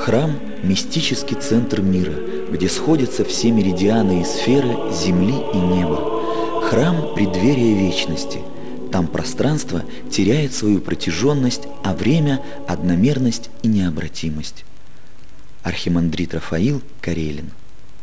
Храм – мистический центр мира, где сходятся все меридианы и сферы земли и неба. Храм – преддверие вечности. Там пространство теряет свою протяженность, а время – одномерность и необратимость. Архимандрит Рафаил Карелин.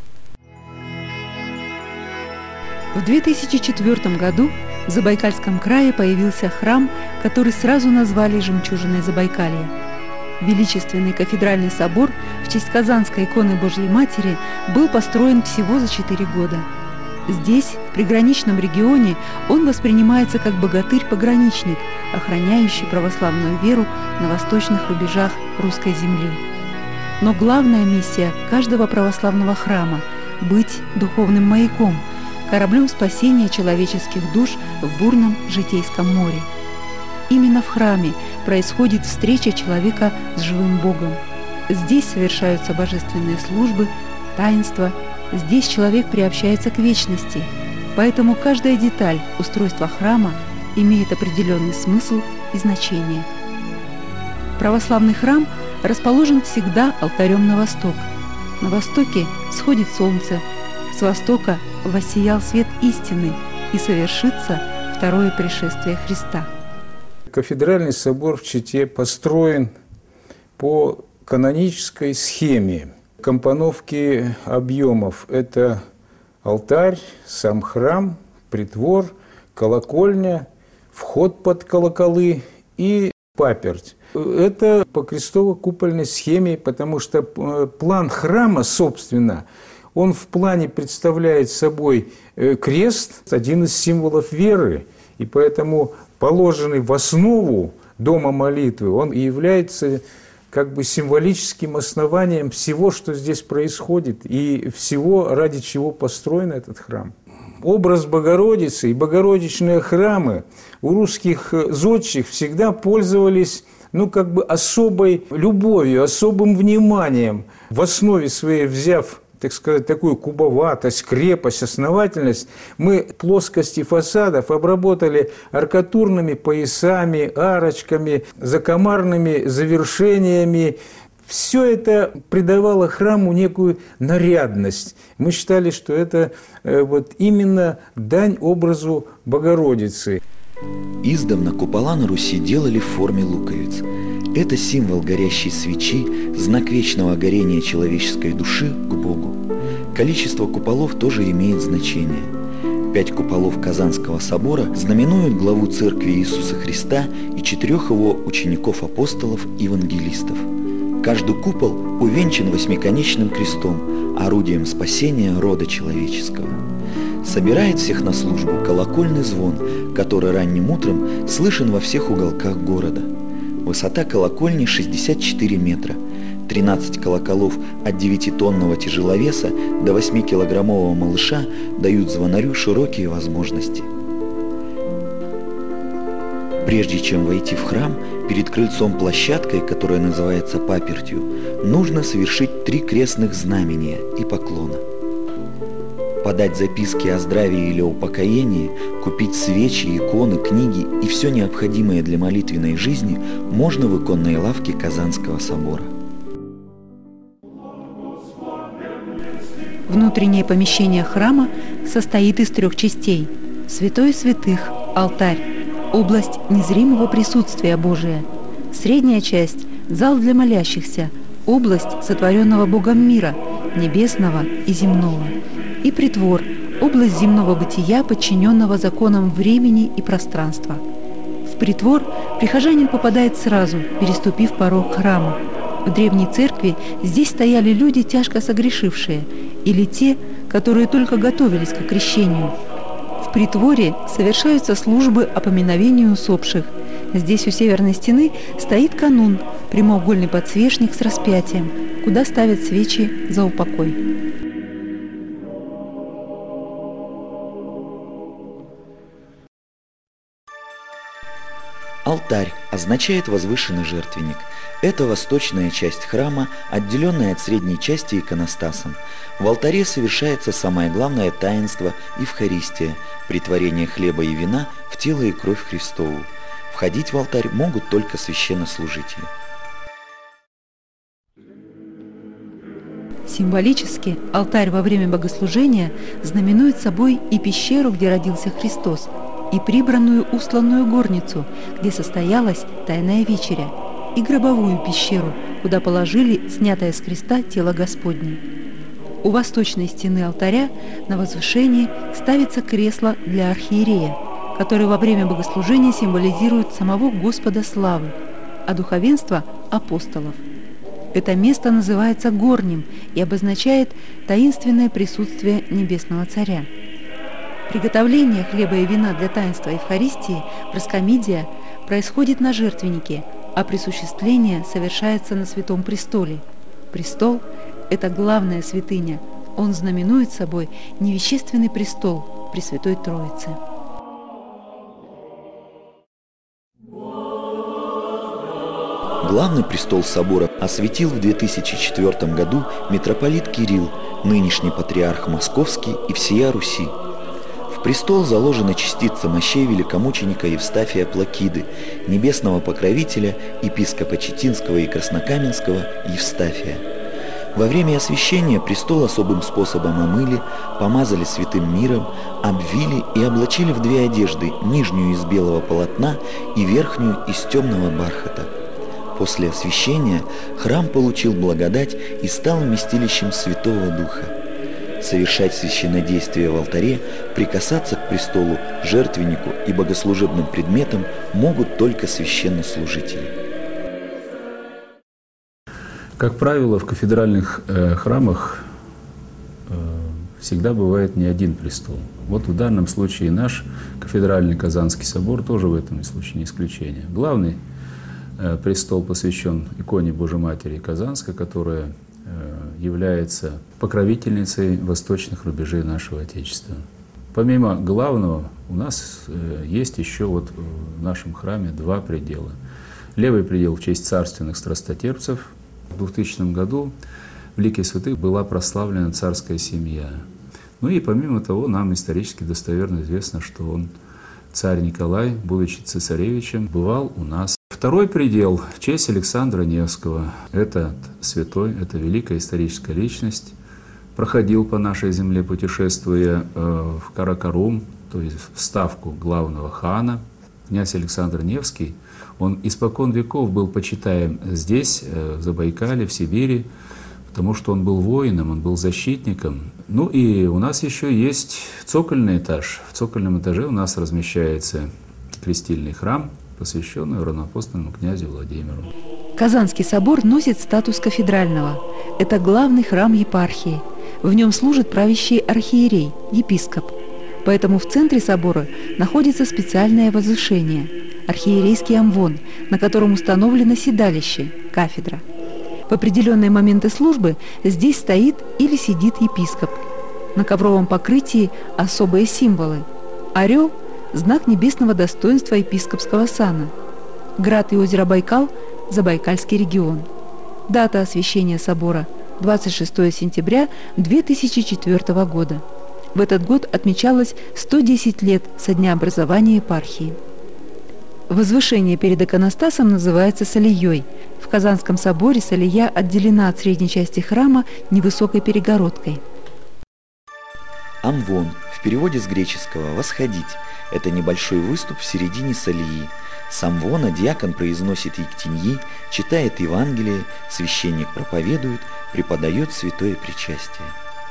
В 2004 году в Забайкальском крае появился храм, который сразу назвали «Жемчужиной Забайкалья». Величественный кафедральный собор в честь Казанской иконы Божьей Матери был построен всего за 4 года. Здесь, в приграничном регионе, он воспринимается как богатырь-пограничник, охраняющий православную веру на восточных рубежах русской земли. Но главная миссия каждого православного храма – быть духовным маяком, кораблем спасения человеческих душ в бурном житейском море. Именно в храме происходит встреча человека с живым Богом. Здесь совершаются божественные службы, таинства, здесь человек приобщается к вечности, поэтому каждая деталь устройства храма имеет определенный смысл и значение. Православный храм расположен всегда алтарем на восток. На востоке сходит солнце, с востока воссиял свет истины, и совершится второе пришествие Христа. Кафедральный собор в Чите построен по канонической схеме компоновки объемов. Это алтарь, сам храм, притвор, колокольня, вход под колоколы и паперть. Это по крестово-купольной схеме, потому что план храма, собственно, он в плане представляет собой крест, один из символов веры, и поэтому положенный в основу дома молитвы, он и является как бы символическим основанием всего, что здесь происходит, и всего, ради чего построен этот храм. Образ Богородицы и богородичные храмы у русских зодчих всегда пользовались как бы особой любовью, особым вниманием, в основе своей взяв, так сказать, такую кубоватость, крепость, основательность, мы плоскости фасадов обработали аркатурными поясами, арочками, закомарными завершениями. Все это придавало храму некую нарядность. Мы считали, что это именно дань образу Богородицы. Издавна купола на Руси делали в форме луковиц. Это символ горящей свечи, знак вечного горения человеческой души к Богу. Количество куполов тоже имеет значение. 5 куполов Казанского собора знаменуют главу Церкви Иисуса Христа и 4 его учеников-апостолов-евангелистов. Каждый купол увенчан 8-конечным крестом, орудием спасения рода человеческого. Собирает всех на службу колокольный звон, который ранним утром слышен во всех уголках города. Высота колокольни 64 метра. 13 колоколов от 9-тонного тяжеловеса до 8-килограммового малыша дают звонарю широкие возможности. Прежде чем войти в храм, перед крыльцом площадкой, которая называется папертью, нужно совершить 3 крестных знамения и поклона. Подать записки о здравии или упокоении, купить свечи, иконы, книги и все необходимое для молитвенной жизни можно в иконной лавке Казанского собора. Внутреннее помещение храма состоит из 3 частей: святое святых, алтарь, область незримого присутствия Божия, средняя часть – зал для молящихся, область сотворенного Богом мира, небесного и земного, и притвор – область земного бытия, подчиненного законам времени и пространства. В притвор прихожанин попадает сразу, переступив порог храма. В древней церкви здесь стояли люди, тяжко согрешившие, или те, которые только готовились к крещению. В притворе совершаются службы о поминовении усопших. Здесь у северной стены стоит канун, прямоугольный подсвечник с распятием, куда ставят свечи за упокой. Алтарь означает возвышенный жертвенник. Это восточная часть храма, отделенная от средней части иконостасом. В алтаре совершается самое главное таинство – Евхаристия, претворение хлеба и вина в тело и кровь Христову. Входить в алтарь могут только священнослужители. Символически алтарь во время богослужения знаменует собой и пещеру, где родился Христос, и прибранную устланную горницу, где состоялась Тайная вечеря, и гробовую пещеру, куда положили снятое с креста тело Господне. У восточной стены алтаря на возвышении ставится кресло для архиерея, который во время богослужения символизирует самого Господа славы, а духовенство – апостолов. Это место называется горним и обозначает таинственное присутствие Небесного Царя. Приготовление хлеба и вина для таинства Евхаристии, проскомидия, происходит на жертвеннике, а присуществление совершается на Святом Престоле. Престол – это главная святыня. Он знаменует собой невещественный престол Пресвятой Троицы. Главный престол собора осветил в 2004 году митрополит Кирилл, нынешний патриарх Московский и всея Руси. В престол заложена частица мощей великомученика Евстафия Плакиды, небесного покровителя, епископа Читинского и Краснокаменского Евстафия. Во время освящения престол особым способом омыли, помазали святым миром, обвили и облачили в две одежды, нижнюю из белого полотна и верхнюю из темного бархата. После освящения храм получил благодать и стал вместилищем Святого Духа. Совершать священнодействие в алтаре, прикасаться к престолу, жертвеннику и богослужебным предметам могут только священнослужители. Как правило, в кафедральных храмах всегда бывает не один престол. Вот в данном случае наш кафедральный Казанский собор тоже в этом случае не исключение. Главный престол посвящен иконе Божией Матери Казанской, которая является покровительницей восточных рубежей нашего Отечества. Помимо главного, у нас есть еще вот в нашем храме два предела. Левый предел в честь царственных страстотерпцев. В 2000 году в лике святых была прославлена царская семья. Ну и помимо того, нам исторически достоверно известно, что царь Николай, будучи цесаревичем, бывал у нас. Второй предел в честь Александра Невского. Этот святой, это великая историческая личность, проходил по нашей земле, путешествуя в Каракарум, то есть в ставку главного хана. Князь Александр Невский, он испокон веков был почитаем здесь, в Забайкале, в Сибири, потому что он был воином, он был защитником. Ну и у нас еще есть цокольный этаж. В цокольном этаже у нас размещается крестильный храм, посвященный равноапостольному князю Владимиру. Казанский собор носит статус кафедрального. Это главный храм епархии. В нем служит правящий архиерей, епископ. Поэтому в центре собора находится специальное возвышение – архиерейский амвон, на котором установлено седалище – кафедра. В определенные моменты службы здесь стоит или сидит епископ. На ковровом покрытии особые символы. Орел – знак небесного достоинства епископского сана. Град и озеро Байкал – Забайкальский регион. Дата освящения собора – 26 сентября 2004 года. В этот год отмечалось 110 лет со дня образования епархии. Возвышение перед иконостасом называется солией. В Казанском соборе солия отделена от средней части храма невысокой перегородкой. Амвон, в переводе с греческого «восходить», это небольшой выступ в середине солии. С амвона диакон произносит ектеньи, читает Евангелие, священник проповедует, преподает святое причастие.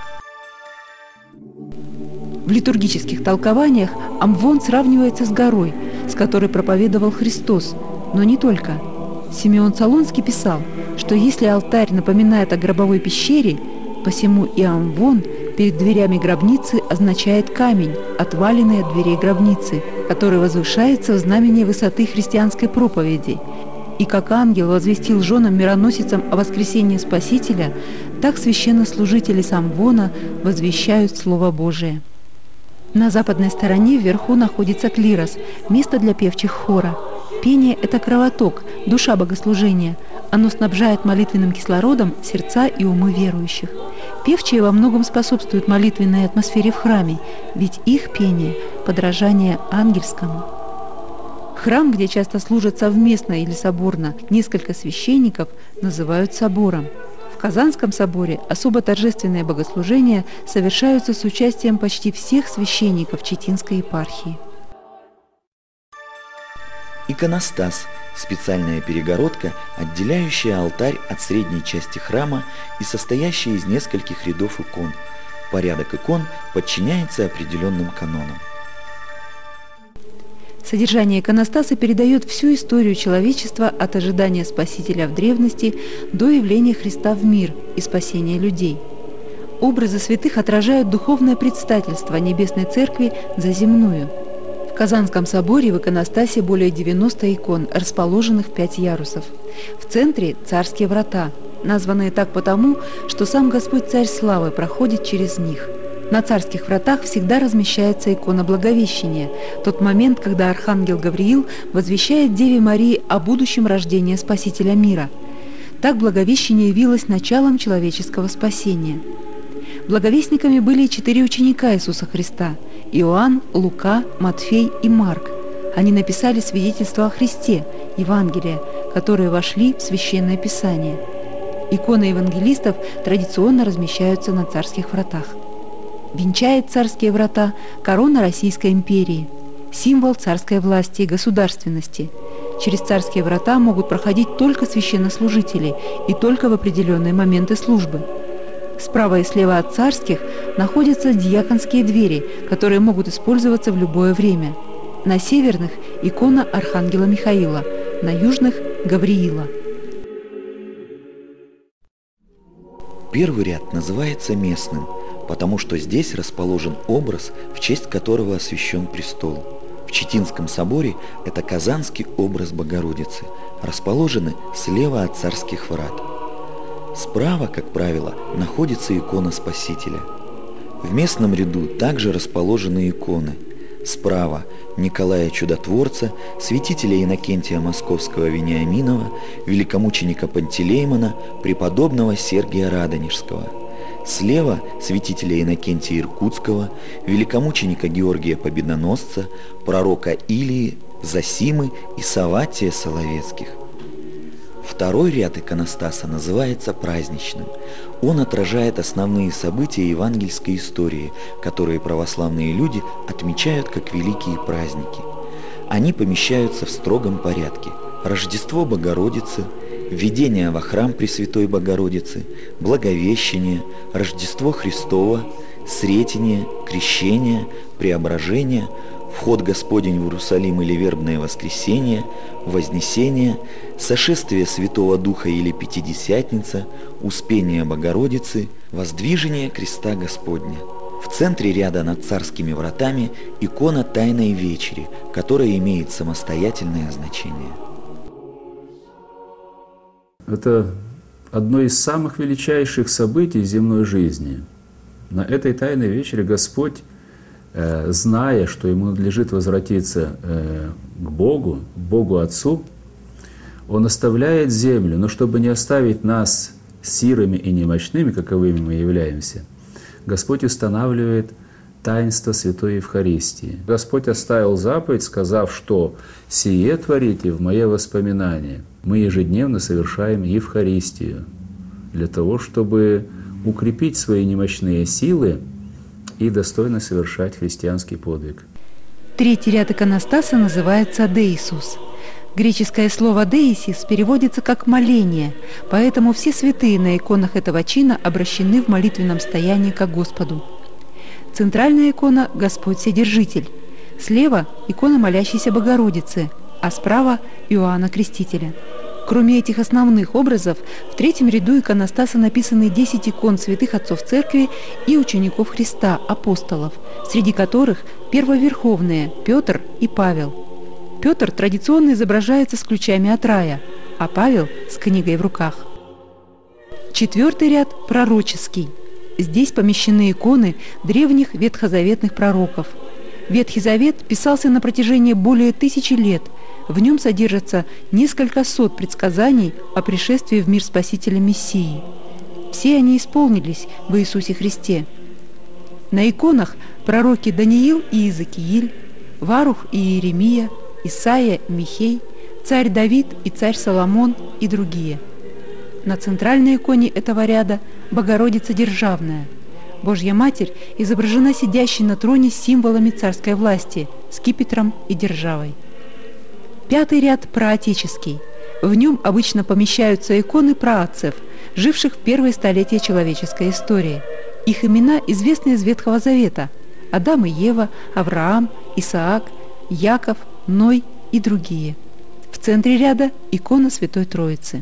В литургических толкованиях амвон сравнивается с горой, с которой проповедовал Христос, но не только. Симеон Солонский писал, что если алтарь напоминает о гробовой пещере, посему и амвон перед дверями гробницы означает камень, отваленный от дверей гробницы, который возвышается в знамение высоты христианской проповеди. И как ангел возвестил женам-мироносицам о воскресении Спасителя, так священнослужители с амвона возвещают Слово Божие. На западной стороне вверху находится клирос, место для певчих хора. Пение – это кровоток, душа богослужения. Оно снабжает молитвенным кислородом сердца и умы верующих. Певчие во многом способствуют молитвенной атмосфере в храме, ведь их пение – подражание ангельскому. Храм, где часто служат совместно или соборно несколько священников, называют собором. В Казанском соборе особо торжественные богослужения совершаются с участием почти всех священников Читинской епархии. Иконостас – специальная перегородка, отделяющая алтарь от средней части храма и состоящая из нескольких рядов икон. Порядок икон подчиняется определенным канонам. Содержание иконостаса передает всю историю человечества от ожидания Спасителя в древности до явления Христа в мир и спасения людей. Образы святых отражают духовное предстательство Небесной Церкви за земную. В Казанском соборе в иконостасе более 90 икон, расположенных в 5 ярусов. В центре – царские врата, названные так потому, что сам Господь Царь Славы проходит через них. На царских вратах всегда размещается икона Благовещения, тот момент, когда архангел Гавриил возвещает Деве Марии о будущем рождении Спасителя мира. Так Благовещение явилось началом человеческого спасения. Благовестниками были 4 ученика Иисуса Христа – Иоанн, Лука, Матфей и Марк. Они написали свидетельство о Христе, Евангелие, которые вошли в Священное Писание. Иконы евангелистов традиционно размещаются на царских вратах. Венчает царские врата корона Российской империи, символ царской власти и государственности. Через царские врата могут проходить только священнослужители и только в определенные моменты службы. Справа и слева от царских находятся диаконские двери, которые могут использоваться в любое время. На северных – икона архангела Михаила, на южных – Гавриила. Первый ряд называется местным, потому что здесь расположен образ, в честь которого освящен престол. В Читинском соборе это казанский образ Богородицы, расположены слева от царских врат. Справа, как правило, находится икона Спасителя. В местном ряду также расположены иконы. Справа Николая Чудотворца, святителя Иннокентия Московского Вениаминова, великомученика Пантелеймона, преподобного Сергия Радонежского. Слева святителя Иннокентия Иркутского, великомученика Георгия Победоносца, пророка Илии, Зосимы и Савватия Соловецких. Второй ряд иконостаса называется праздничным. Он отражает основные события евангельской истории, которые православные люди отмечают как великие праздники. Они помещаются в строгом порядке: Рождество Богородицы, введение во храм Пресвятой Богородицы, Благовещение, Рождество Христово, Сретение, Крещение, Преображение, Вход Господень в Иерусалим или Вербное воскресенье, Вознесение, Сошествие Святого Духа или Пятидесятница, Успение Богородицы, Воздвижение Креста Господня. В центре ряда над царскими вратами икона Тайной Вечери, которая имеет самостоятельное значение. Это одно из самых величайших событий земной жизни. На этой Тайной Вечере Господь, зная, что Ему надлежит возвратиться к Богу Отцу, Он оставляет землю, но чтобы не оставить нас сирыми и немощными, каковыми мы являемся, Господь устанавливает таинство Святой Евхаристии. Господь оставил заповедь, сказав, что «сие творите в Мое воспоминание». Мы ежедневно совершаем Евхаристию для того, чтобы укрепить свои немощные силы и достойно совершать христианский подвиг. Третий ряд иконостаса называется «Деисус». Греческое слово «деисис» переводится как «моление», поэтому все святые на иконах этого чина обращены в молитвенном стоянии ко Господу. Центральная икона – Господь Вседержитель. Слева – икона молящейся Богородицы, а справа – Иоанна Крестителя. Кроме этих основных образов, в третьем ряду иконостаса написаны 10 икон святых отцов Церкви и учеников Христа, апостолов, среди которых первоверховные – Петр и Павел. Петр традиционно изображается с ключами от рая, а Павел – с книгой в руках. Четвертый ряд – пророческий. Здесь помещены иконы древних ветхозаветных пророков. Ветхий Завет писался на протяжении более 1000 лет. В нем содержатся несколько сот предсказаний о пришествии в мир Спасителя Мессии. Все они исполнились в Иисусе Христе. На иконах пророки Даниил и Иезекииль, Варух и Иеремия, Исаия, Михей, царь Давид и царь Соломон и другие. На центральной иконе этого ряда Богородица Державная. Божья Матерь изображена сидящей на троне с символами царской власти, скипетром и державой. Пятый ряд проотеческий. В нем обычно помещаются иконы праотцев, живших в первые столетия человеческой истории. Их имена известны из Ветхого Завета: Адам и Ева, Авраам, Исаак, Яков, Ной и другие. В центре ряда икона Святой Троицы.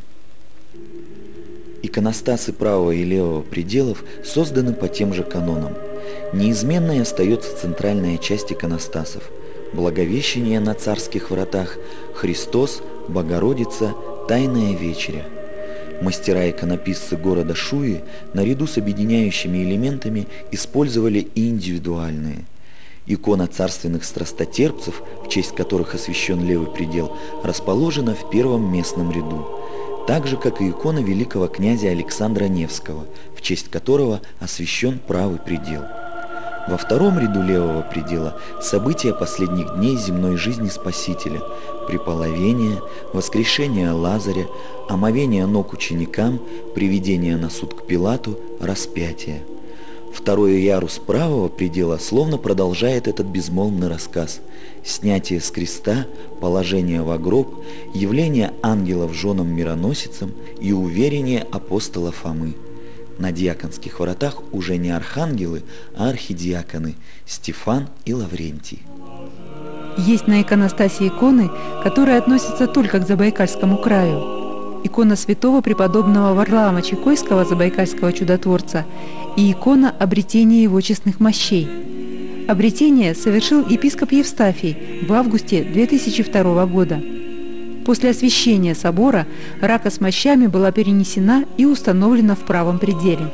Иконостасы правого и левого пределов созданы по тем же канонам. Неизменной остается центральная часть иконостасов. Благовещение на царских вратах, Христос, Богородица, Тайная вечеря. Мастера-иконописцы города Шуи наряду с объединяющими элементами использовали и индивидуальные. Икона царственных страстотерпцев, в честь которых освящен левый предел, расположена в первом местном ряду, так же, как и икона великого князя Александра Невского, в честь которого освящен правый предел. Во втором ряду левого предела события последних дней земной жизни Спасителя: преполовение, воскрешение Лазаря, омовение ног ученикам, приведение на суд к Пилату, распятие. Второй ярус правого предела словно продолжает этот безмолвный рассказ: снятие с креста, положение во гроб, явление ангелов женам-мироносицам и уверение апостола Фомы. На диаконских вратах уже не архангелы, а архидиаконы Стефан и Лаврентий. Есть на иконостасе иконы, которые относятся только к Забайкальскому краю. Икона святого преподобного Варлаама Чекойского, забайкальского чудотворца, и икона обретения его честных мощей. Обретение совершил епископ Евстафий в августе 2002 года. После освящения собора рака с мощами была перенесена и установлена в правом пределе.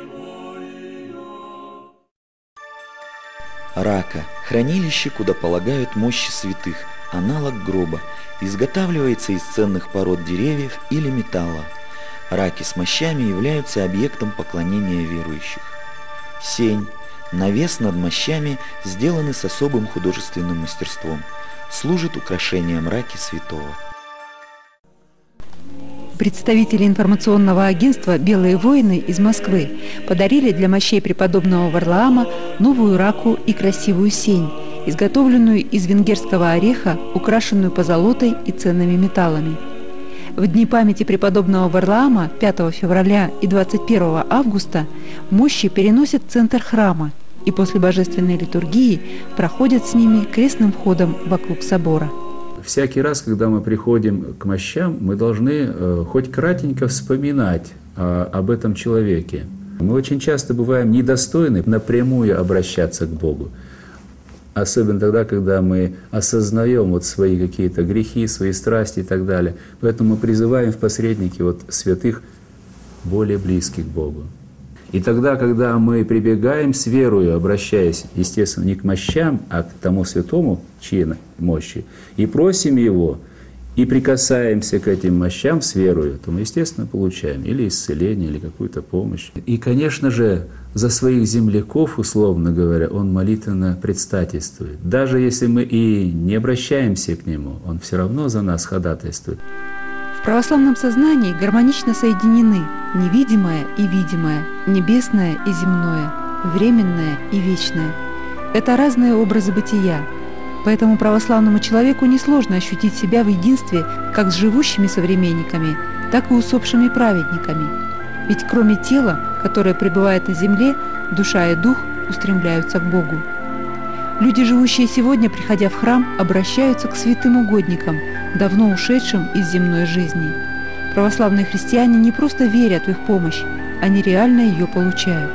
Рака – хранилище, куда полагают мощи святых, аналог гроба, изготавливается из ценных пород деревьев или металла. Раки с мощами являются объектом поклонения верующих. Сень – навес над мощами, сделаны с особым художественным мастерством, служит украшением раки святого. Представители информационного агентства «Белые воины» из Москвы подарили для мощей преподобного Варлаама новую раку и красивую сень, изготовленную из венгерского ореха, украшенную позолотой и ценными металлами. В дни памяти преподобного Варлаама 5 февраля и 21 августа мощи переносят в центр храма и после божественной литургии проходят с ними крестным ходом вокруг собора. Всякий раз, когда мы приходим к мощам, мы должны хоть кратенько вспоминать об этом человеке. Мы очень часто бываем недостойны напрямую обращаться к Богу. Особенно тогда, когда мы осознаем свои какие-то грехи, свои страсти и так далее. Поэтому мы призываем в посредники святых, более близких к Богу. И тогда, когда мы прибегаем с верою, обращаясь, естественно, не к мощам, а к тому святому, чьи мощи, и просим Его, и прикасаемся к этим мощам с верою, то мы, естественно, получаем или исцеление, или какую-то помощь. И, конечно же, за своих земляков, условно говоря, Он молитвенно предстательствует. Даже если мы и не обращаемся к Нему, Он все равно за нас ходатайствует. В православном сознании гармонично соединены невидимое и видимое, небесное и земное, временное и вечное. Это разные образы бытия. Поэтому православному человеку несложно ощутить себя в единстве как с живущими современниками, так и усопшими праведниками. Ведь кроме тела, которое пребывает на земле, душа и дух устремляются к Богу. Люди, живущие сегодня, приходя в храм, обращаются к святым угодникам, давно ушедшим из земной жизни. Православные христиане не просто верят в их помощь, они реально ее получают.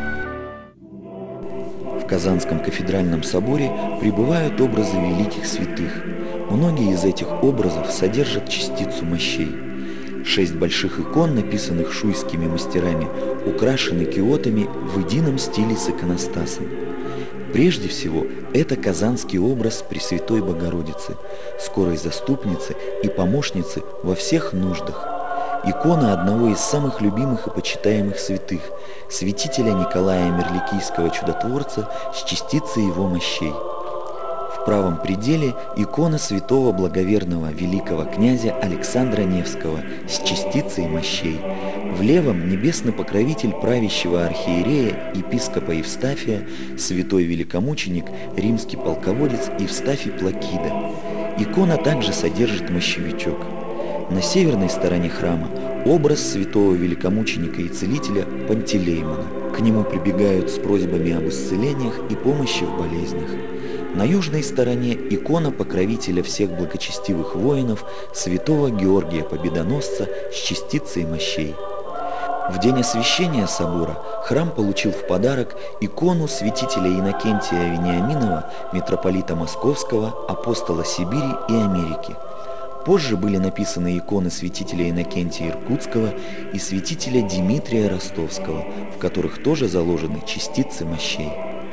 В Казанском кафедральном соборе пребывают образы великих святых. Многие из этих образов содержат частицу мощей. 6 больших икон, написанных шуйскими мастерами, украшены киотами в едином стиле с иконостасом. Прежде всего, это казанский образ Пресвятой Богородицы, скорой заступницы и помощницы во всех нуждах. Икона одного из самых любимых и почитаемых святых, святителя Николая Мерликийского чудотворца с частицей его мощей. В правом пределе икона святого благоверного великого князя Александра Невского с частицей мощей. В левом небесный покровитель правящего архиерея, епископа Евстафия, святой великомученик, римский полководец Евстафий Плакида. Икона также содержит мощевичок. На северной стороне храма образ святого великомученика и целителя Пантелеймона. К нему прибегают с просьбами об исцелениях и помощи в болезнях. На южной стороне икона покровителя всех благочестивых воинов святого Георгия Победоносца с частицей мощей. В день освящения собора храм получил в подарок икону святителя Иннокентия Вениаминова, митрополита Московского, апостола Сибири и Америки. Позже были написаны иконы святителя Иннокентия Иркутского и святителя Дмитрия Ростовского, в которых тоже заложены частицы мощей.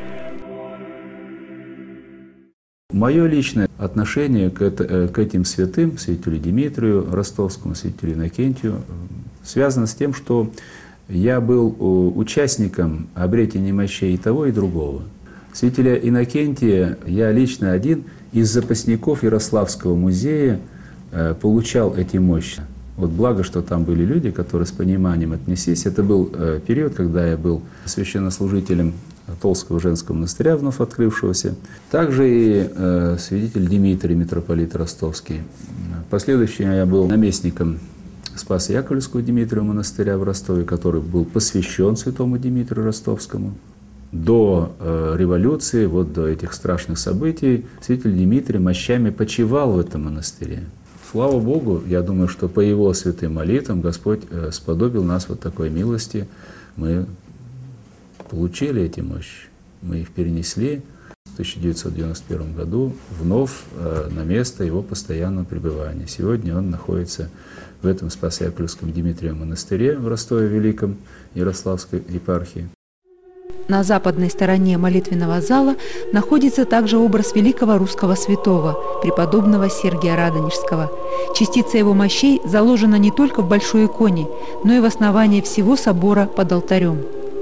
Мое личное отношение к этим святым, святителю Дмитрию Ростовскому, святителю Иннокентию, связано с тем, что я был участником обретения мощей и того, и другого. Святителя Иннокентия я лично один из запасников Ярославского музея получал эти мощи. Вот благо, что там были люди, которые с пониманием отнеслись. Это был период, когда я был священнослужителем Толского женского монастыря, вновь открывшегося. Также и святитель Дмитрий, митрополит Ростовский. Последующим я был наместником Спасо-Яковлевского Дмитриева монастыря в Ростове, который был посвящен святому Дмитрию Ростовскому. До революции, вот до этих страшных событий, святитель Дмитрий мощами почивал в этом монастыре. Слава Богу, я думаю, что по его святым молитвам Господь сподобил нас вот такой милости. Мы получили эти мощи, мы их перенесли в 1991 году вновь на место его постоянного пребывания. Сегодня он находится в этом Спасо-Яковлевском Дмитриевом монастыре в Ростове-Великом Ярославской епархии. На западной стороне молитвенного зала находится также образ великого русского святого, преподобного Сергия Радонежского. Частица его мощей заложена не только в большой иконе, но и в основании всего собора под алтарем.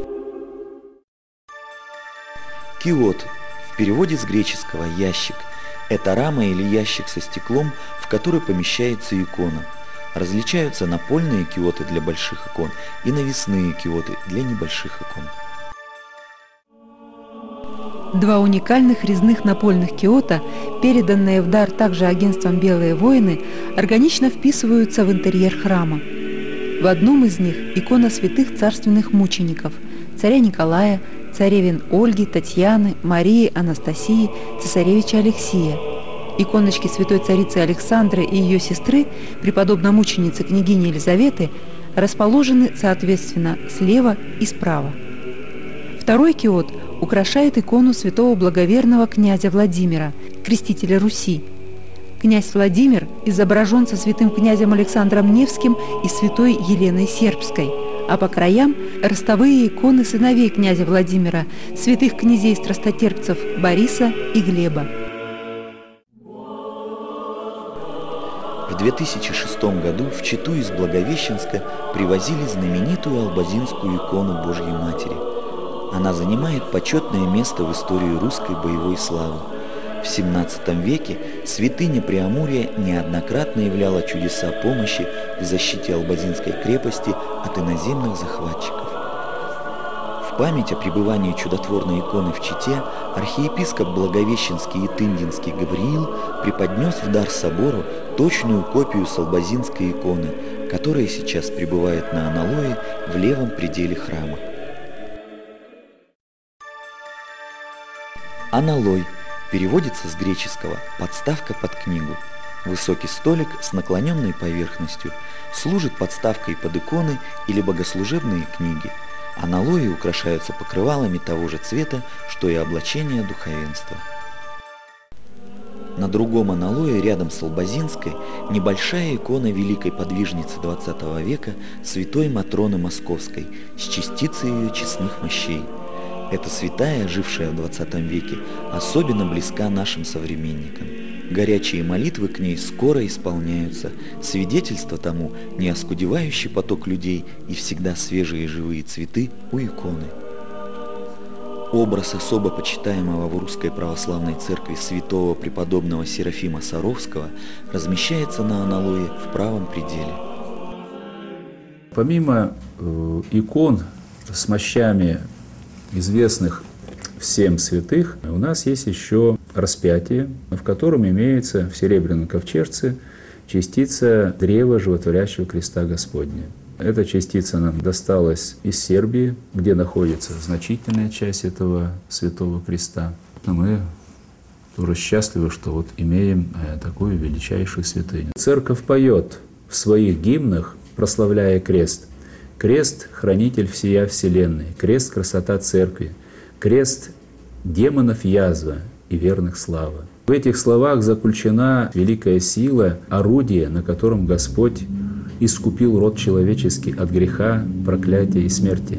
Киот, в переводе с греческого «ящик», это рама или ящик со стеклом, в который помещается икона. Различаются напольные киоты для больших икон и навесные киоты для небольших икон. Два уникальных резных напольных киота, переданные в дар также агентством «Белые воины», органично вписываются в интерьер храма. В одном из них икона святых царственных мучеников – царя Николая, царевин Ольги, Татьяны, Марии, Анастасии, цесаревича Алексия. Иконочки святой царицы Александры и ее сестры, преподобно-мученицы княгини Елизаветы, расположены соответственно слева и справа. Второй киот украшает икону святого благоверного князя Владимира, крестителя Руси. Князь Владимир изображен со святым князем Александром Невским и святой Еленой Сербской, а по краям ростовые иконы сыновей князя Владимира, святых князей-страстотерпцев Бориса и Глеба. В 2006 году в Читу из Благовещенска привозили знаменитую албазинскую икону Божьей Матери. Она занимает почетное место в истории русской боевой славы. В XVII веке святыня Преамурья неоднократно являла чудеса помощи в защите Албазинской крепости от иноземных захватчиков. В память о пребывании чудотворной иконы в Чите архиепископ Благовещенский и Тындинский Гавриил преподнес в дар собору точную копию салбазинской иконы, которая сейчас пребывает на аналое в левом пределе храма. Аналой переводится с греческого «подставка под книгу». Высокий столик с наклоненной поверхностью служит подставкой под иконы или богослужебные книги. Аналои украшаются покрывалами того же цвета, что и облачение духовенства. На другом аналое, рядом с албазинской, небольшая икона великой подвижницы XX века святой Матроны Московской с частицей ее честных мощей. Эта святая, жившая в XX веке, особенно близка нашим современникам. Горячие молитвы к ней скоро исполняются, свидетельство тому неоскудевающий поток людей и всегда свежие живые цветы у иконы. Образ особо почитаемого в Русской Православной Церкви святого преподобного Серафима Саровского размещается на аналое в правом пределе. Помимо икон с мощами известных всем святых, у нас есть еще распятие, в котором имеется в серебряном ковчежце частица древа животворящего креста Господня. Эта частица нам досталась из Сербии, где находится значительная часть этого святого креста. Мы тоже счастливы, что вот имеем такую величайшую святыню. Церковь поет в своих гимнах, прославляя крест. Крест — хранитель всея вселенной, крест — красота церкви, крест — демонов язва и верных слава. В этих словах заключена великая сила, орудие, на котором Господь искупил род человеческий от греха, проклятия и смерти.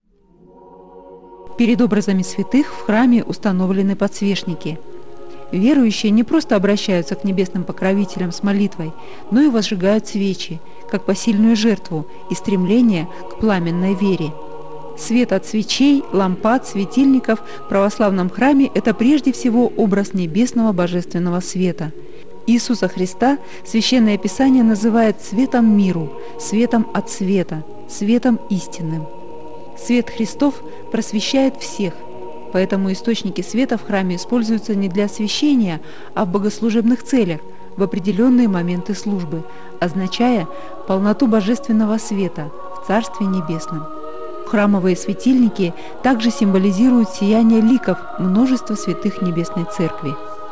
Перед образами святых в храме установлены подсвечники. Верующие не просто обращаются к небесным покровителям с молитвой, но и возжигают свечи, как посильную жертву и стремление к пламенной вере. Свет от свечей, лампад, светильников в православном храме – это прежде всего образ небесного божественного света. Иисуса Христа Священное Писание называет светом миру, светом от света, светом истинным. Свет Христов просвещает всех, поэтому источники света в храме используются не для освящения, а в богослужебных целях, в определенные моменты службы, означая полноту божественного света в Царстве Небесном. Храмовые светильники также символизируют сияние ликов множества святых Небесной Церкви.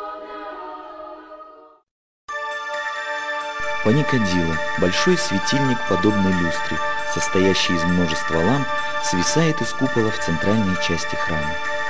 Паникадило – большой светильник, подобный люстре, состоящий из множества ламп, свисает из купола в центральной части храма.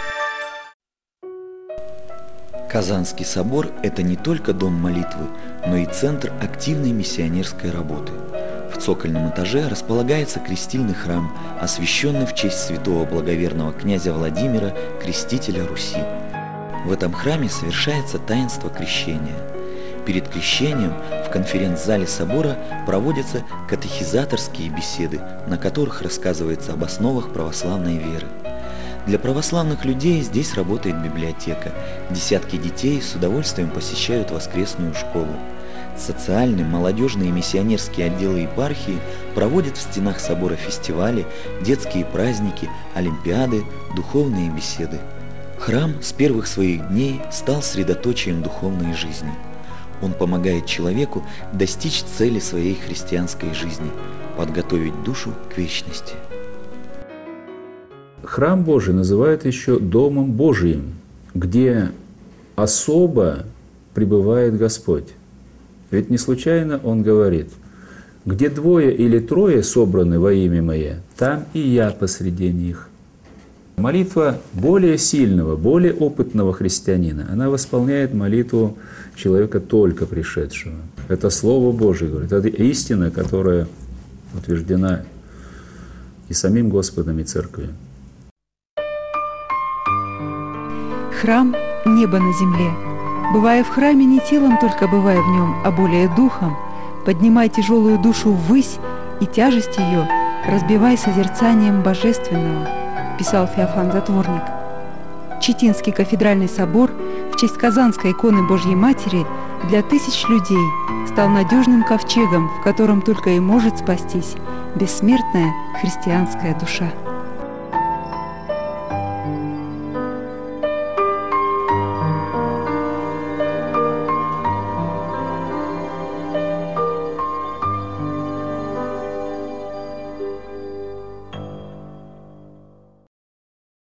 Казанский собор – это не только дом молитвы, но и центр активной миссионерской работы. В цокольном этаже располагается крестильный храм, освященный в честь святого благоверного князя Владимира, крестителя Руси. В этом храме совершается таинство крещения. Перед крещением в конференц-зале собора проводятся катехизаторские беседы, на которых рассказывается об основах православной веры. Для православных людей здесь работает библиотека. Десятки детей с удовольствием посещают воскресную школу. Социальные, молодежные и миссионерские отделы епархии проводят в стенах собора фестивали, детские праздники, олимпиады, духовные беседы. Храм с первых своих дней стал средоточием духовной жизни. Он помогает человеку достичь цели своей христианской жизни – подготовить душу к вечности. Храм Божий называют еще Домом Божиим, где особо пребывает Господь. Ведь не случайно Он говорит: «Где двое или трое собраны во имя Мое, там и Я посреди них». Молитва более сильного, более опытного христианина, она восполняет молитву человека только пришедшего. Это Слово Божие, говорит, это истина, которая утверждена и самим Господом, и Церковью. Храм – небо на земле. Бывая в храме не телом только, бывая в нем, а более духом, поднимай тяжелую душу ввысь, и тяжесть ее разбивай созерцанием божественного, писал Феофан Затворник. Читинский кафедральный собор в честь Казанской иконы Божьей Матери для тысяч людей стал надежным ковчегом, в котором только и может спастись бессмертная христианская душа.